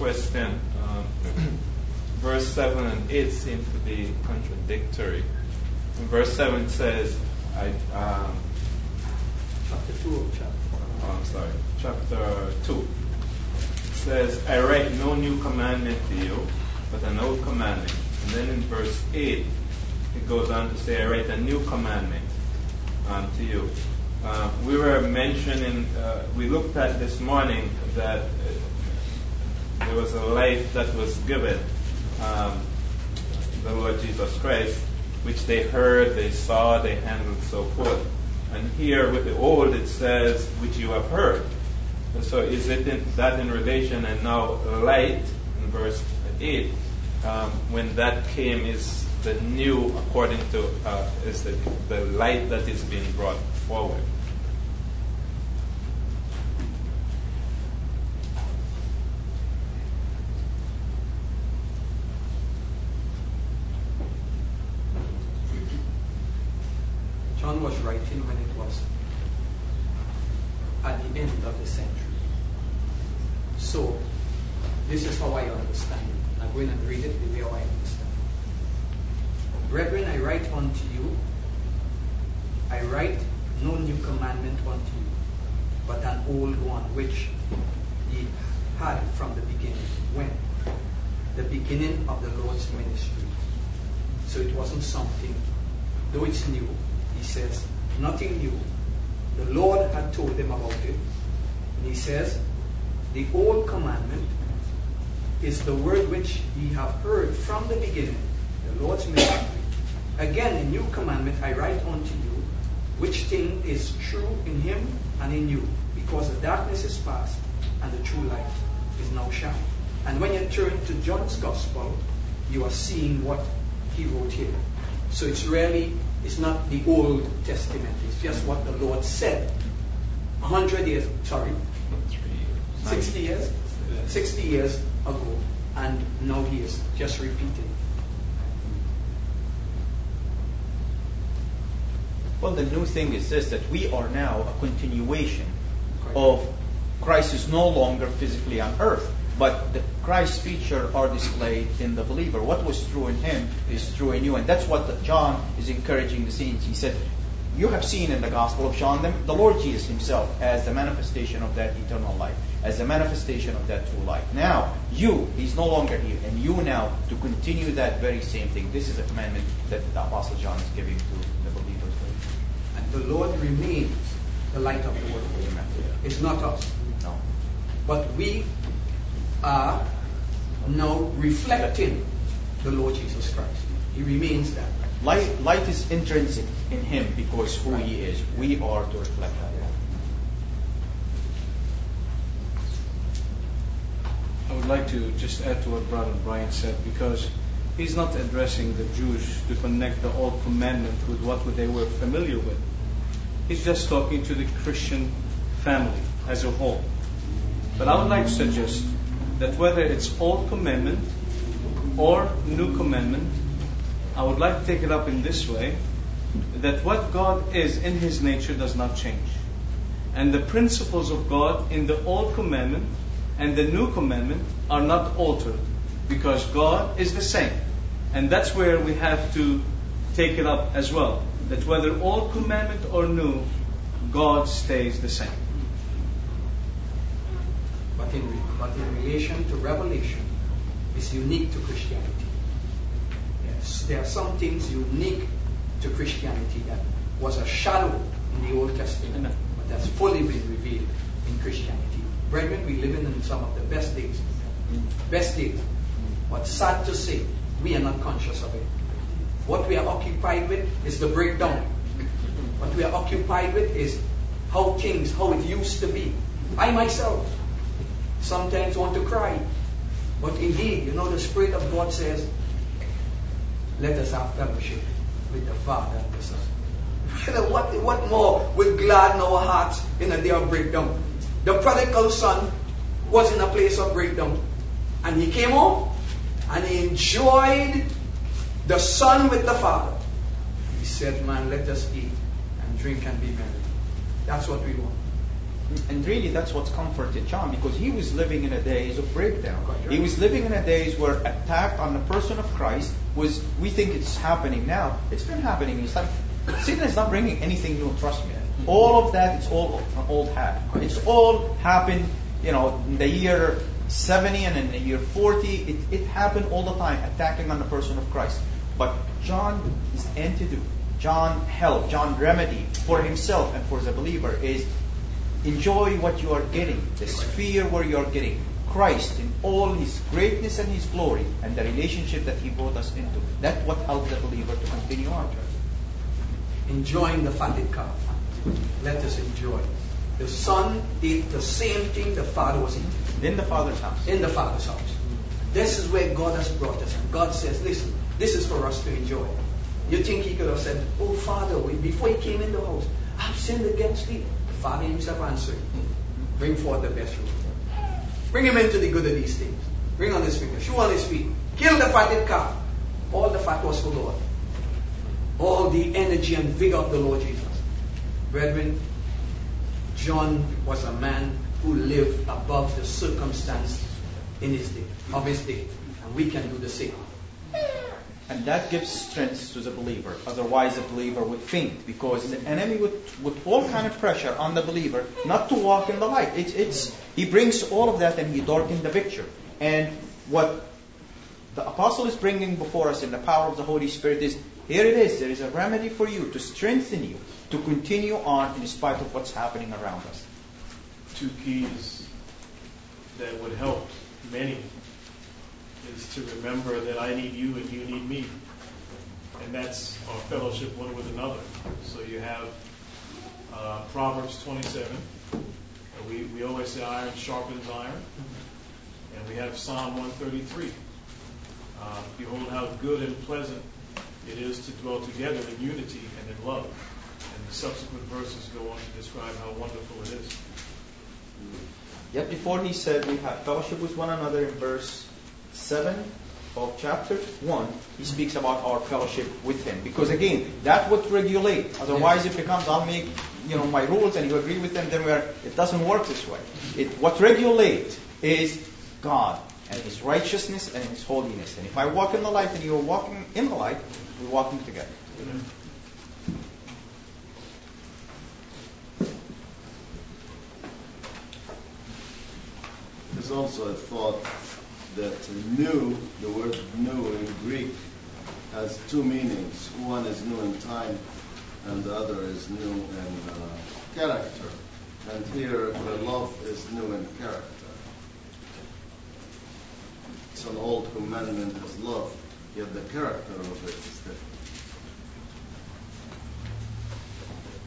question. Verse 7 and 8 seem to be contradictory. In verse 7 says, Chapter 2 of chapter 2. It says, I write no new commandment to you, but an old commandment. And then in verse 8, it goes on to say, I write a new commandment to you. We were mentioning, we looked at this morning that there was a life that was given the Lord Jesus Christ, which they heard, they saw, they handled, so forth. And here with the old, it says, which you have heard. And so is it that in relation, and now light, in verse 8, when that came, is the new, according to, is the light that is being brought forward. John was writing when it was at the end of the century. So, this is how I understand it. I'm going to read it the way I understand it. Brethren, I write unto you, I write no new commandment unto you, but an old one which ye had from the beginning. When? The beginning of the Lord's ministry. So it wasn't something, though it's new, he says, nothing new. The Lord had told them about it. And he says, the old commandment is the word which ye have heard from the beginning, the Lord's ministry. Again, a new commandment I write unto you, which thing is true in him and in you, because the darkness is past and the true light is now shining. And when you turn to John's Gospel, you are seeing what he wrote here. So it's not the Old Testament. It's just what the Lord said 60 years? 60 years ago. And now he is just repeating. Well, the new thing is this, that we are now a continuation of Christ is no longer physically on earth, but the Christ features are displayed in the believer. What was true in him is true in you. And that's what John is encouraging the saints. He said, you have seen in the Gospel of John the Lord Jesus himself as the manifestation of that eternal life, as the manifestation of that true life. Now, he's no longer here, and you now to continue that very same thing. This is a commandment that the Apostle John is giving to the believers. And the Lord remains the light of the world. It's not us. No. But we are now reflecting the Lord Jesus Christ. He remains that. Light is intrinsic in him because who he is. We are to reflect that. I would like to just add to what Brother Brian said, because he's not addressing the Jews to connect the old commandment with what they were familiar with. He's just talking to the Christian family as a whole. But I would like to suggest that whether it's old commandment or new commandment, I would like to take it up in this way, that what God is in his nature does not change. And the principles of God in the old commandment and the new commandment are not altered, because God is the same. And that's where we have to take it up as well, that whether old commandment or new, God stays the same. But in relation to Revelation, it's unique to Christianity. Yes, there are some things unique to Christianity that was a shadow in the Old Testament, but that's fully been revealed in Christianity. Brethren, we live in some of the best days. Best days. But sad to say, we are not conscious of it. What we are occupied with is the breakdown. What we are occupied with is how it used to be. I myself sometimes want to cry. But indeed, the Spirit of God says, let us have fellowship with the Father and the Son. What more will gladden our hearts in a day of breakdown? The prodigal son was in a place of breakdown. And he came home and he enjoyed the son with the father. He said, man, let us eat and drink and be merry. That's what we want. And really, that's what's comforted John, because he was living in a days of breakdown. He was living in a days where attack on the person of Christ was, we think it's happening now. It's been happening. It's like, Satan is not bringing anything new, trust me. All of that, it's all an old hat. It's all happened, in the year 70 and in the year 40. It happened all the time, attacking on the person of Christ. But John's antidote, John's help, John's remedy for himself and for the believer is enjoy what you are getting, the sphere where you are getting Christ in all His greatness and His glory, and the relationship that He brought us into. That's what helps the believer to continue on. Enjoying the fatted calf. Let us enjoy. The son ate the same thing the father was eating. In the Father's house. In the Father's house. This is where God has brought us. And God says, listen, this is for us to enjoy. You think He could have said, oh Father, before He came in the house, I've sinned against Thee. The Father Himself answered, bring forth the best fruit. Bring him into the good of these things. Bring on his finger, shoe on his feet. Kill the fatted calf. All the fat was for God. All the energy and vigor of the Lord Jesus. Brethren, John was a man who lived above the circumstance of his day. And we can do the same. And that gives strength to the believer. Otherwise, the believer would faint, because the enemy would all kind of pressure on the believer not to walk in the light. He brings all of that and he darkens the picture. And what the apostle is bringing before us in the power of the Holy Spirit is, here it is. There is a remedy for you to strengthen you to continue on in spite of what's happening around us. Two keys that would help many is to remember that I need you and you need me. And that's our fellowship one with another. So you have Proverbs 27. We always say iron sharpens iron. And we have Psalm 133. Behold how good and pleasant it is to dwell together in unity and in love. And the subsequent verses go on to describe how wonderful it is. Yet before he said we have fellowship with one another in verse 7 of chapter 1, he speaks about our fellowship with Him. Because again, that would regulate. Otherwise it becomes, I'll make my rules and you agree with them, then it doesn't work this way. What regulates is God and His righteousness and His holiness. And if I walk in the light and you are walking in the light, we're walking together. Amen. There's also a thought that new, the word new in Greek, has two meanings. One is new in time, and the other is new in character. And here, the love is new in character. It's an old commandment is love, yet the character of it is different.